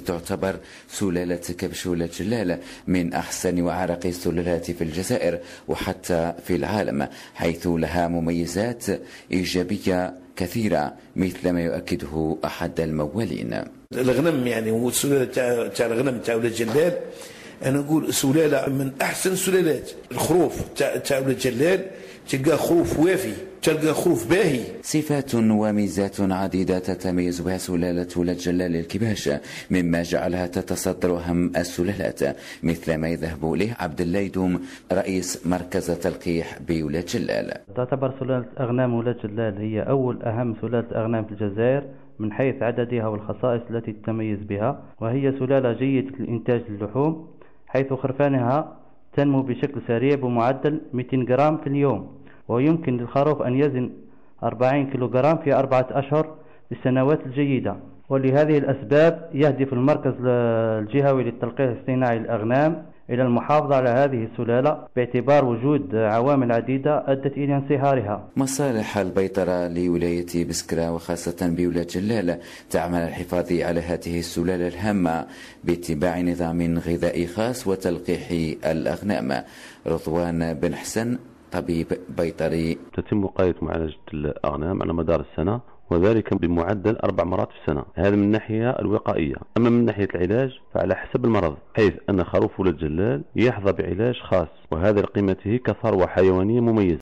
تعتبر سلالة كبش ولاد جلال من أحسن وأعرق السلالات في الجزائر وحتى في العالم، حيث لها مميزات إيجابية كثيرة مثل ما يؤكده أحد الموالين. الغنم يعني هو السلالة تاع الغنم تاع ولاد جلال، أنا نقول سلالة من أحسن السلالات. الخروف تاع ولاد جلال تلقى خروف وافي، تلقى خروف باهي. صفات وميزات عديدة تتميز بها سلالة ولاد جلال الكباش، مما جعلها تتصدر أهم السلالات، مثل ما يذهب إليه عبد الله يدوم رئيس مركز تلقيح بولاد جلال. تعتبر سلالة أغنام ولاد جلال هي أول أهم سلالة أغنام في الجزائر من حيث عددها والخصائص التي تتميز بها، وهي سلالة جيدة لإنتاج اللحوم، حيث خرفانها تنمو بشكل سريع بمعدل 200 جرام في اليوم، ويمكن للخروف أن يزن 40 كيلوغرام في 4 أشهر بالسنوات الجيدة. ولهذه الأسباب يهدف المركز الجهوي للتلقيح الاصطناعي للأغنام إلى المحافظة على هذه السلالة باعتبار وجود عوامل عديدة أدت إلى انصهارها. مصالح البيطرة لولاية بسكرة وخاصة بولاد جلال تعمل الحفاظ على هذه السلالة الهامة باتباع نظام غذائي خاص وتلقيح الأغنام. رضوان بن حسن طبيب بيطري. تتم وقاية معالجة الأغنام على مدار السنة، وذلك بمعدل 4 مرات في السنة. هذا من الناحية الوقائية. أما من ناحية العلاج فعلى حسب المرض، حيث أن خروف ولاد جلال يحظى بعلاج خاص، وهذا لقيمته كثروة حيوانية مميزة.